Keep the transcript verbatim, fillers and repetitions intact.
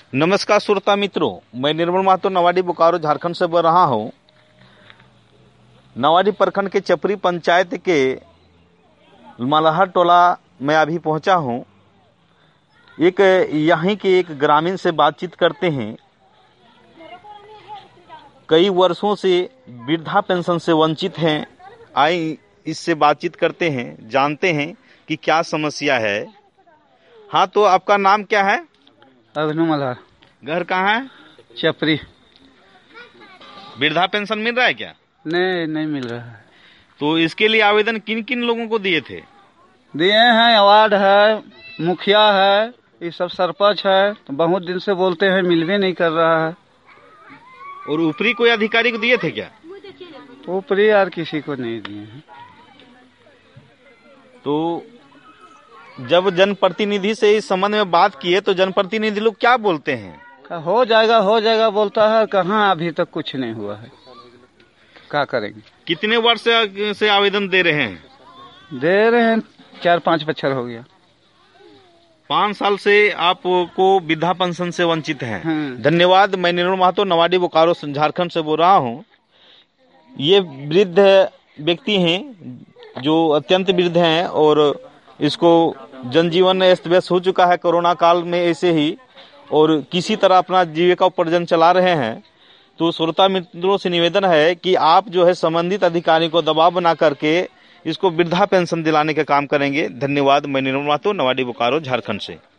नमस्कार श्रोता मित्रों, मैं निर्मल महतो नवाडी बोकारो झारखंड से बोल रहा हूँ। नवाडी प्रखंड के चपरी पंचायत के मलहर टोला में अभी पहुँचा हूँ। एक यहीं के एक ग्रामीण से बातचीत करते हैं। कई वर्षों से वृद्धा पेंशन से वंचित हैं। आइए इससे बातचीत करते हैं, जानते हैं कि क्या समस्या है। हाँ, तो आपका नाम क्या है? अभिनव मल्हार। घर कहाँ है? चपरी। वृद्धा पेंशन मिल रहा है क्या? नहीं नहीं मिल रहा है। तो इसके लिए आवेदन किन किन लोगों को दिए थे? दिए हैं, अवार्ड है, मुखिया है, ये सब सरपंच है। तो बहुत दिन से बोलते हैं, मिल भी नहीं कर रहा है। और ऊपरी कोई अधिकारी को दिए थे क्या? ऊपरी यार किसी को नहीं दिए हैं। तो जब जनप्रतिनिधि से इस संबंध में बात किए तो जनप्रतिनिधि लोग क्या बोलते हैं? हो जाएगा हो जाएगा बोलता है। कहाँ अभी तक कुछ नहीं हुआ है। क्या करेंगे? कितने वर्ष से आवेदन दे रहे हैं? दे रहे हैं, चार पाँच बच्चर हो गया। पाँच साल से आपको वृद्धा पेंशन से वंचित हैं। हाँ। धन्यवाद। मैं निर्मल महतो नवाडी बोकारो झारखंड से बोल रहा हूँ। ये वृद्ध व्यक्ति हैं जो अत्यंत वृद्ध हैं और इसको जनजीवन अस्त व्यस्त हो चुका है कोरोना काल में ऐसे ही, और किसी तरह अपना जीविका उपार्जन चला रहे हैं। तो श्रोता मित्रों से निवेदन है कि आप जो है संबंधित अधिकारी को दबाव बना करके इसको वृद्धा पेंशन दिलाने का काम करेंगे। धन्यवाद। मैं निर्मल महतो नवाडी बोकारो झारखंड से।